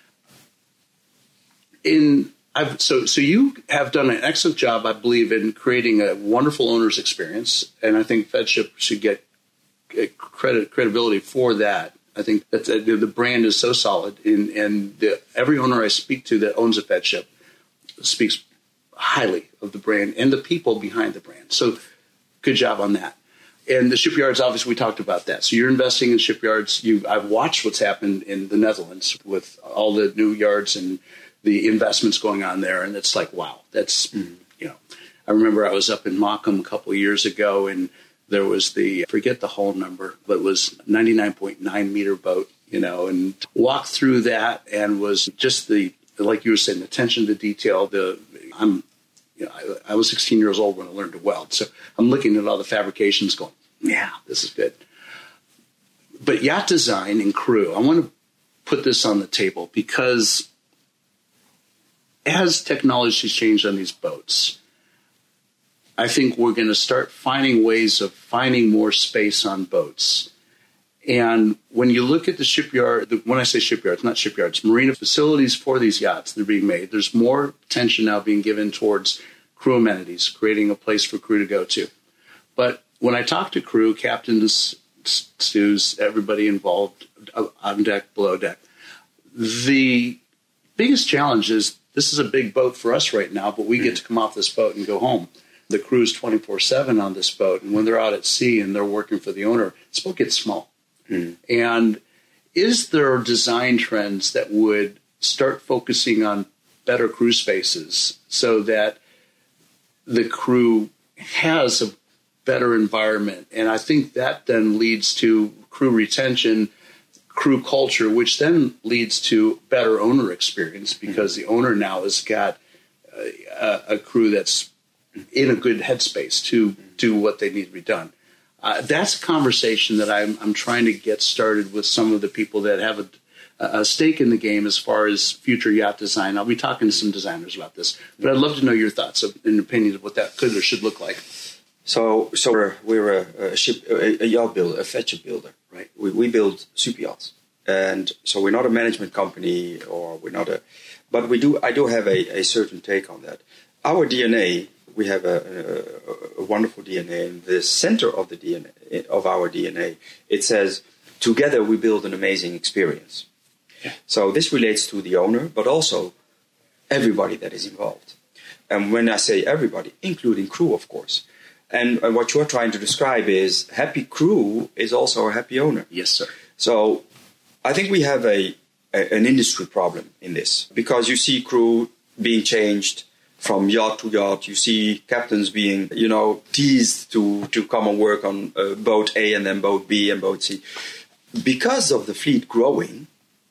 In I've, so, so you have done an excellent job, I believe, in creating a wonderful owner's experience, and I think FedShip should get credit credibility for that. I think that the, the brand is so solid, in, and the, every owner I speak to that owns a FedShip speaks highly of the brand and the people behind the brand. So good job on that. And the shipyards, obviously, we talked about that. So you're investing in shipyards. You, I've watched what's happened in the Netherlands with all the new yards and the investments going on there. And it's like, wow, that's, mm-hmm. you know, I remember I was up in Morecambe a couple of years ago, and there was the, I forget the hull number, but it was ninety-nine point nine meter boat, you know, and walked through that and was just the, like you were saying, the attention to detail. The I'm, you know, I, I was sixteen years old when I learned to weld. So I'm looking at all the fabrications going, yeah, this is good. But yacht design and crew, I want to put this on the table because as technology's changed on these boats, I think we're going to start finding ways of finding more space on boats. And when you look at the shipyard, when I say shipyards, not shipyards, marina facilities for these yachts that are being made, there's more attention now being given towards crew amenities, creating a place for crew to go to. But when I talk to crew, captains, stews, everybody involved on deck, below deck, the biggest challenge is this is a big boat for us right now, but we get to come off this boat and go home. The crew's twenty-four seven on this boat, and when they're out at sea and they're working for the owner, this boat gets small. Mm. And is there design trends that would start focusing on better crew spaces so that the crew has a better environment? And I think that then leads to crew retention, crew culture, which then leads to better owner experience because the owner now has got a, a crew that's in a good headspace to do what they need to be done. Uh, that's a conversation that I'm, I'm trying to get started with some of the people that have a, a stake in the game as far as future yacht design. I'll be talking to some designers about this, but I'd love to know your thoughts and opinions of what that could or should look like. So, so we're, we're a, a ship, a, a yacht builder, a FedShip builder, right? We, we build super yachts, and so we're not a management company, or we're not a, but we do. I do have a, a certain take on that. our D N A, we have a, a, a wonderful D N A. In the center of the D N A, of our D N A, it says, together we build an amazing experience. Yeah. So this relates to the owner, but also everybody that is involved. And when I say everybody, including crew, of course. And, and what you're trying to describe is happy crew is also a happy owner. Yes, sir. So I think we have a, a an industry problem in this, because you see crew being changed from yacht to yacht. You see captains being, you know, teased to, to come and work on uh, boat A and then boat B and boat C. Because of the fleet growing,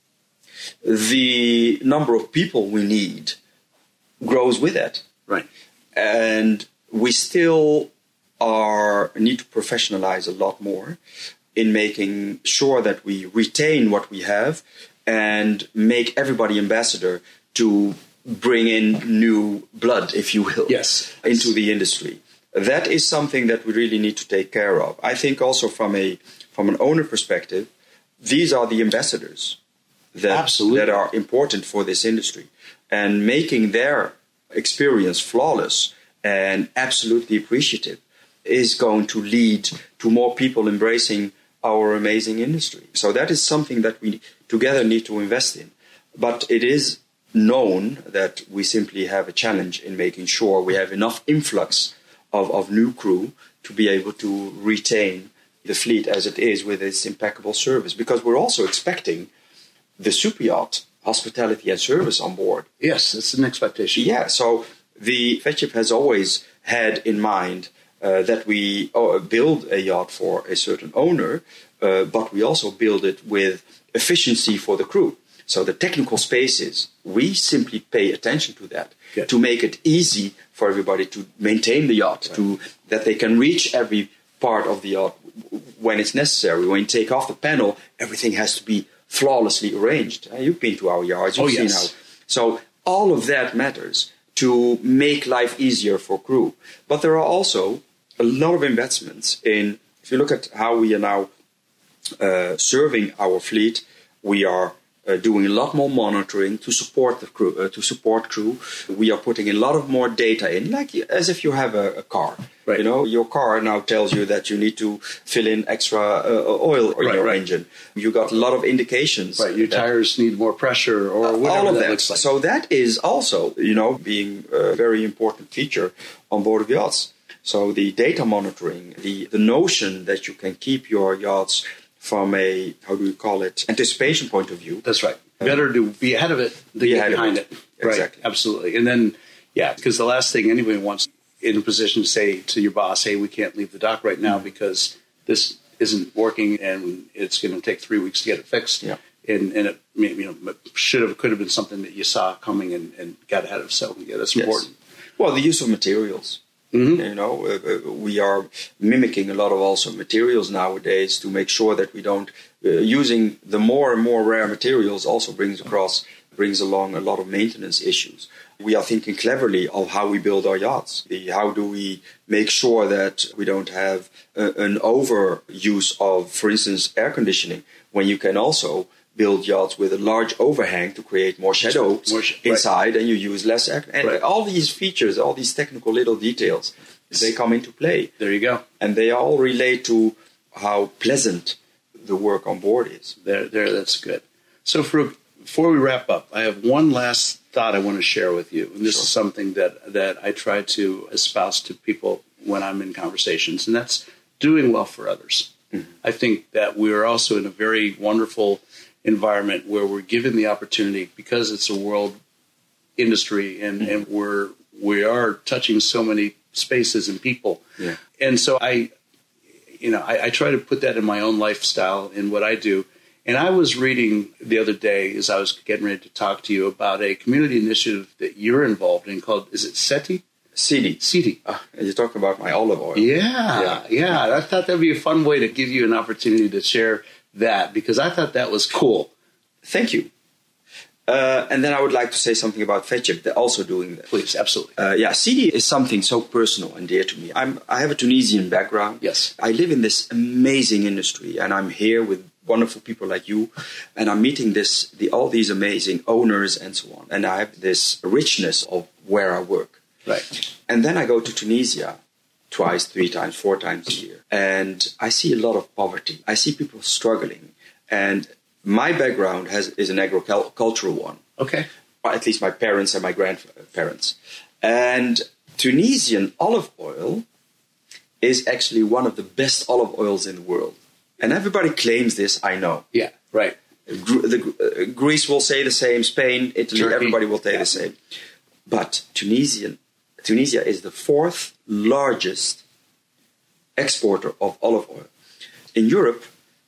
the number of people we need grows with it. Right. And we still are need to professionalize a lot more in making sure that we retain what we have and make everybody ambassador to bring in new blood, if you will, yes, into the industry. That is something that we really need to take care of. I think also from a from an owner perspective, these are the ambassadors that, Absolutely. that are important for this industry. And making their experience flawless and absolutely appreciative is going to lead to more people embracing our amazing industry. So that is something that we together need to invest in. But it is known that we simply have a challenge in making sure we have enough influx of, of new crew to be able to retain the fleet as it is with its impeccable service. Because we're also expecting the super yacht hospitality and service on board. Yes, it's an expectation. Yeah, so the Vetship has always had in mind uh, that we uh, build a yacht for a certain owner, uh, but we also build it with efficiency for the crew. So the technical spaces, we simply pay attention to that, Good. to make it easy for everybody to maintain the yacht, right. to that they can reach every part of the yacht when it's necessary. When you take off the panel, everything has to be flawlessly arranged. Uh, you've been to our yards, you've oh, seen yes. how. So all of that matters to make life easier for crew. But there are also a lot of investments in, if you look at how we are now uh, serving our fleet, we are uh, doing a lot more monitoring to support the crew. Uh, to support crew, we are putting a lot of more data in, like as if you have a, a car. Right. You know, your car now tells you that you need to fill in extra uh, oil in right, your right. engine. You got a lot of indications. Right, your tires need more pressure or whatever all of that, that looks like. So that is also, you know, being a very important feature on board of yachts. So the data monitoring, the, the notion that you can keep your yachts from a, how do you call it, anticipation point of view. That's right. Better to be ahead of it than Be get ahead of behind it. it. Exactly. Right, absolutely. And then, yeah, because the last thing anybody wants in a position to say to your boss, hey, we can't leave the dock right now because this isn't working and it's going to take three weeks to get it fixed. Yeah. And, and it, you know, should have, could have been something that you saw coming and, and got ahead of. So, yeah, that's Yes. important. Well, the use of materials. Mm-hmm. You know, uh, we are mimicking a lot of also materials nowadays to make sure that we don't, uh, using the more and more rare materials also brings across, brings along a lot of maintenance issues. We are thinking cleverly of how we build our yachts. The, how do we make sure that we don't have uh, an overuse of, for instance, air conditioning, when you can also build yachts with a large overhang to create more shadow More sh- inside, right. and you use less air. And right. all these features, all these technical little details, they come into play. There you go. And they all relate to how pleasant the work on board is. There, there. That's good. So for, before we wrap up, I have one last thought I want to share with you. And this Sure. is something that, that I try to espouse to people when I'm in conversations, and that's doing well for others. Mm-hmm. I think that we are also in a very wonderful environment where we're given the opportunity, because it's a world industry and, mm-hmm. and we're we are touching so many spaces and people. Yeah. And so I, you know, I, I try to put that in my own lifestyle in what I do. And I was reading the other day as I was getting ready to talk to you about a community initiative that you're involved in called, is it SETI? SETI. SETI. Uh, you're talking about my olive oil. Yeah, Yeah. yeah. I thought that'd be a fun way to give you an opportunity to share that, because I thought that was cool. Thank you. Uh, and then I would like to say something about Vetship. They're also doing that. Please, absolutely. Uh, yeah, SETI is something so personal and dear to me. I'm, I have a Tunisian background. Yes. I live in this amazing industry, and I'm here with wonderful people like you, and I'm meeting this the, all these amazing owners and so on. And I have this richness of where I work. Right. And then I go to Tunisia twice, three times, four times a year. And I see a lot of poverty. I see people struggling. And my background has is an agricultural one. Okay. Or at least my parents and my grandparents. And Tunisian olive oil is actually one of the best olive oils in the world. And everybody claims this, I know. Yeah, right. Gr- the, uh, Greece will say the same, Spain, Italy, Turkey. Everybody will say Yeah. the same. But Tunisian, Tunisia is the fourth largest exporter of olive oil. In Europe,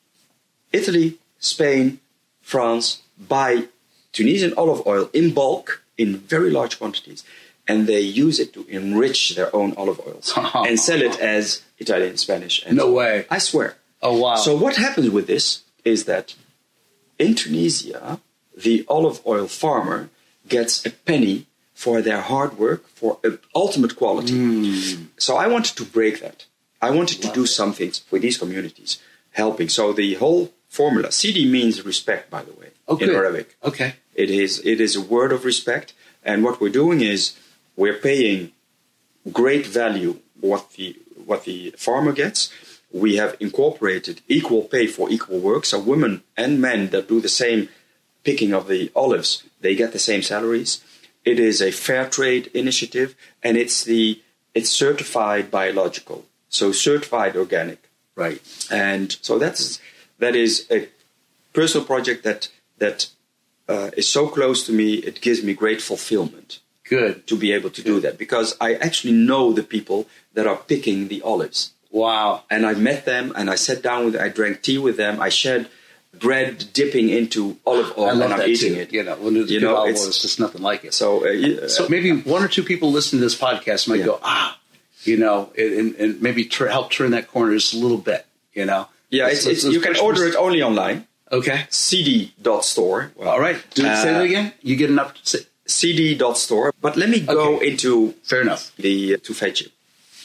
Italy, Spain, France buy Tunisian olive oil in bulk in very large quantities, and they use it to enrich their own olive oils and sell it as Italian, Spanish. And No so- way. I swear. Oh, wow. So what happens with this is that in Tunisia, the olive oil farmer gets a penny for their hard work, for uh, ultimate quality. Mm. So I wanted to break that. I wanted to Love do it. something for these communities, helping. So the whole formula, C D means respect, by the way, Oh, in good. Arabic. Okay. It is it is a word of respect, and what we're doing is we're paying great value what the what the farmer gets. We have incorporated equal pay for equal work, so women and men that do the same picking of the olives, they get the same salaries. It is a fair trade initiative, and it's the it's certified biological, so certified organic. Right. And so that's that is a personal project that that uh, is so close to me. It gives me great fulfillment Good. to be able to do that, because I actually know the people that are picking the olives, Wow. and I met them, and I sat down with, I drank tea with them, I shared bread dipping into olive oil, I love and I'm that eating too. it. You know, when there's You good know, olive it's- oil, it's just nothing like it. So, uh, yeah, So maybe one or two people listening to this podcast might Yeah. go, ah, you know, and, and maybe tr- help turn that corner just a little bit, you know. yeah, Let's- it's, let's- it's, let's you can push order this- it only online. Okay. C D dot store. Well, All right. Do, uh, say that again. You get enough. Say, C D dot store. But let me go Okay. into fair enough. the uh, to fetch it.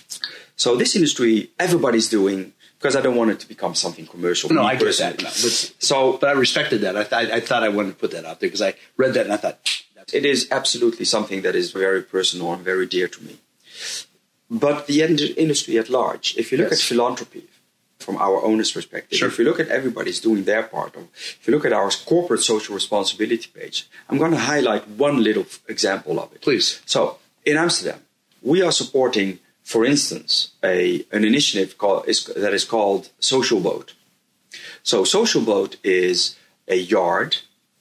So this industry, everybody's doing, because I don't want it to become something commercial. No, me I get personally. that. No, but, So but I respected that. I, th- I thought I wanted to put that out there because I read that and I thought, that's it is absolutely something that is very personal and very dear to me. But the ind- industry at large, if you look Yes. at philanthropy from our owner's perspective, Sure. if you look at everybody's doing their part, or if you look at our corporate social responsibility page, I'm going to highlight one little f- example of it. please. So in Amsterdam, we are supporting, for instance, a an initiative called, is, that is called Social Boat. So Social Boat is a yard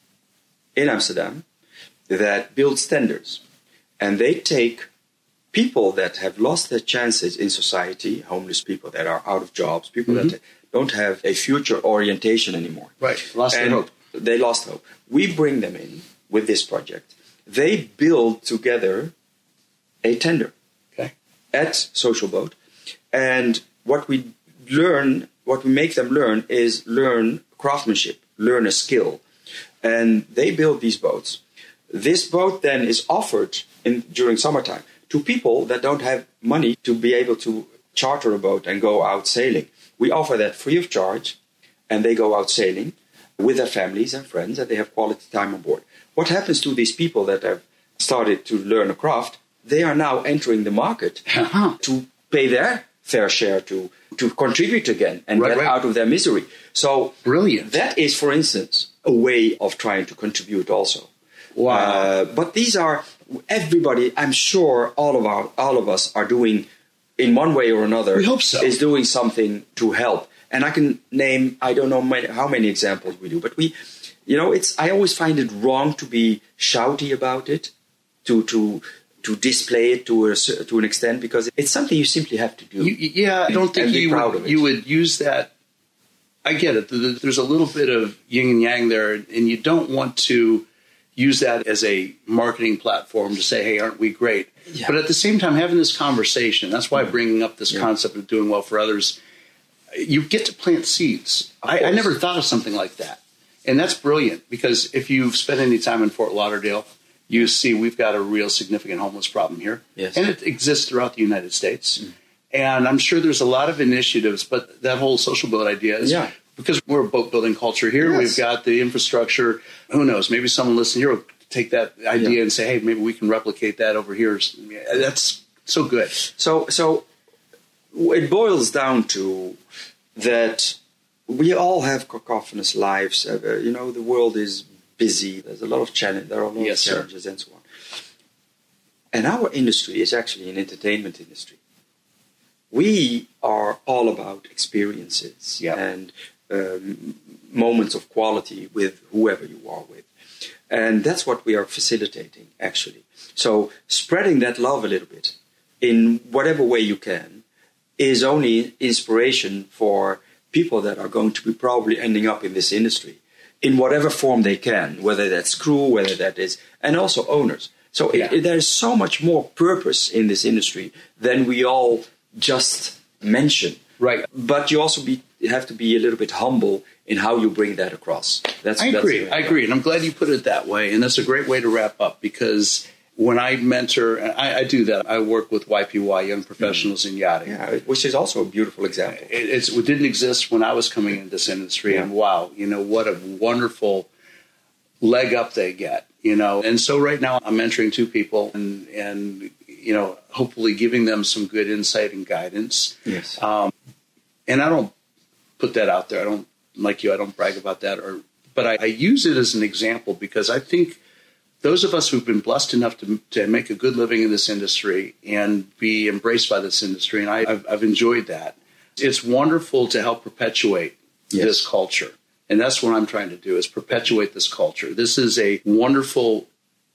in Amsterdam that builds tenders, and they take people that have lost their chances in society, homeless people that are out of jobs, people that don't have a future orientation anymore. Right. Lost their And hope. They lost hope. We bring them in with this project. They build together a tender Okay. at Social Boat. And what we learn, what we make them learn is learn craftsmanship, learn a skill. And they build these boats. This boat then is offered in during summertime to people that don't have money to be able to charter a boat and go out sailing. We offer that free of charge, and they go out sailing with their families and friends, and they have quality time on board. What happens to these people that have started to learn a craft? They are now entering the market Uh-huh. to pay their fair share to, to contribute again and Right, get right. out of their misery. So Brilliant. that is, for instance, a way of trying to contribute also. Wow. Uh, but these are everybody. I'm sure all of our all of us are doing, in one way or another. We hope so. Is doing something to help. And I can name I don't know many, how many examples we do, but we, you know, it's I always find it wrong to be shouty about it, to to to display it to a cer- to an extent, because it's something you simply have to do. You, yeah, I don't think And be you proud would, of it. you would use that. I get it. Th- There's a little bit of yin and yang there, and you don't want to use that as a marketing platform to say, hey, aren't we great? Yeah. But at the same time, having this conversation, that's why bringing up this Yeah. concept of doing well for others, you get to plant seeds. I, I course. never thought of something like that. And that's brilliant, because if you've spent any time in Fort Lauderdale, you see we've got a real significant homeless problem here. Yes. And it exists throughout the United States. And I'm sure there's a lot of initiatives, but that whole social boat idea is Yeah. because we're a boat building culture here. Yes. We've got the infrastructure. Who knows? Maybe someone listening here will take that idea Yeah. and say, hey, maybe we can replicate that over here. That's so good. So, so it boils down to that we all have cacophonous lives. Uh, you know, the world is busy. There's a lot of challenge. There are a lot Yes, of sir. challenges and so on. And our industry is actually an entertainment industry. We are all about experiences Yeah. and um, moments of quality with whoever you are with. And that's what we are facilitating, actually. So spreading that love a little bit in whatever way you can is only inspiration for people that are going to be probably ending up in this industry in whatever form they can, whether that's crew, whether that is, and also owners. So Yeah. it, it, there's so much more purpose in this industry than we all just mention. Right. But you also be, have to be a little bit humble in how you bring that across. That's, I that's agree. I agree. And I'm glad you put it that way. And that's a great way to wrap up, because when I mentor, and I, I do that. I work with Y P Y, Young Professionals in Yachting. Yeah, which is also a beautiful example. It, it's, it didn't exist when I was coming into this industry. Yeah. And wow, you know, what a wonderful leg up they get, you know. And so right now I'm mentoring two people and, and you know, hopefully giving them some good insight and guidance. Yes. Um, and I don't put that out there. I don't, like you, I don't brag about that. Or, but I, I use it as an example because I think those of us who've been blessed enough to, to make a good living in this industry and be embraced by this industry, and I, I've, I've enjoyed that. It's wonderful to help perpetuate Yes. this culture. And that's what I'm trying to do, is perpetuate this culture. This is a wonderful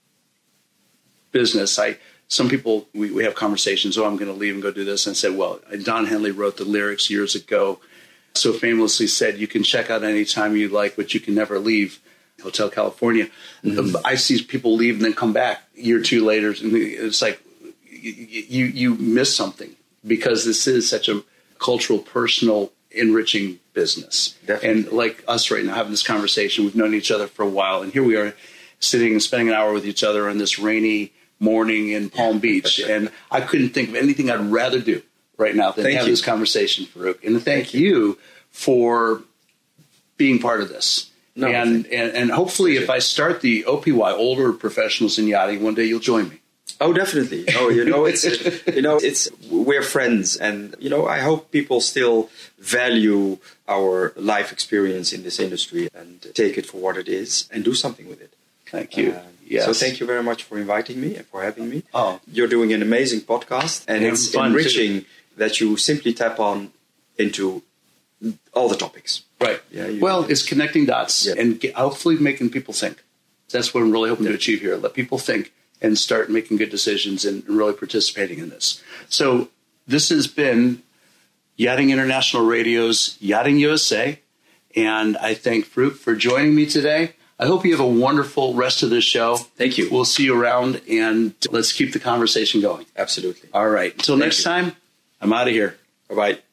business. I Some people, we, we have conversations, oh, I'm going to leave and go do this. And I said, well, Don Henley wrote the lyrics years ago, so famously said, you can check out any time you like, but you can never leave Hotel California. Mm-hmm. I see people leave and then come back a year or two later. And it's like you, you miss something, because this is such a cultural, personal, enriching business. Definitely. And like us right now having this conversation, we've known each other for a while. And here we are sitting and spending an hour with each other on this rainy morning in Palm Beach. And I couldn't think of anything I'd rather do right now than thank have you. this conversation, Farouk. And thank, thank you. you for being part of this. No, and, and and hopefully if I start the O P Y, Older Professionals in Yachting, one day you'll join me. Oh, definitely. Oh, you know, it's you know, it's we're friends, and you know, I hope people still value our life experience in this industry and take it for what it is and do something with it. Thank you. Uh, yes. So thank you very much for inviting me and for having me. Oh, you're doing an amazing podcast, and yeah, it's fun enriching too. that you simply tap on into all the topics. Right. Yeah. You, well, it's connecting dots yeah. and get, hopefully making people think. That's what I'm really hoping yeah. to achieve here. Let people think and start making good decisions and really participating in this. So this has been Yachting International Radio's Yachting U S A. And I thank Farouk for joining me today. I hope you have a wonderful rest of this show. Thank you. We'll see you around, and let's keep the conversation going. Absolutely. All right. Until Thank next you. time, I'm out of here. Bye-bye.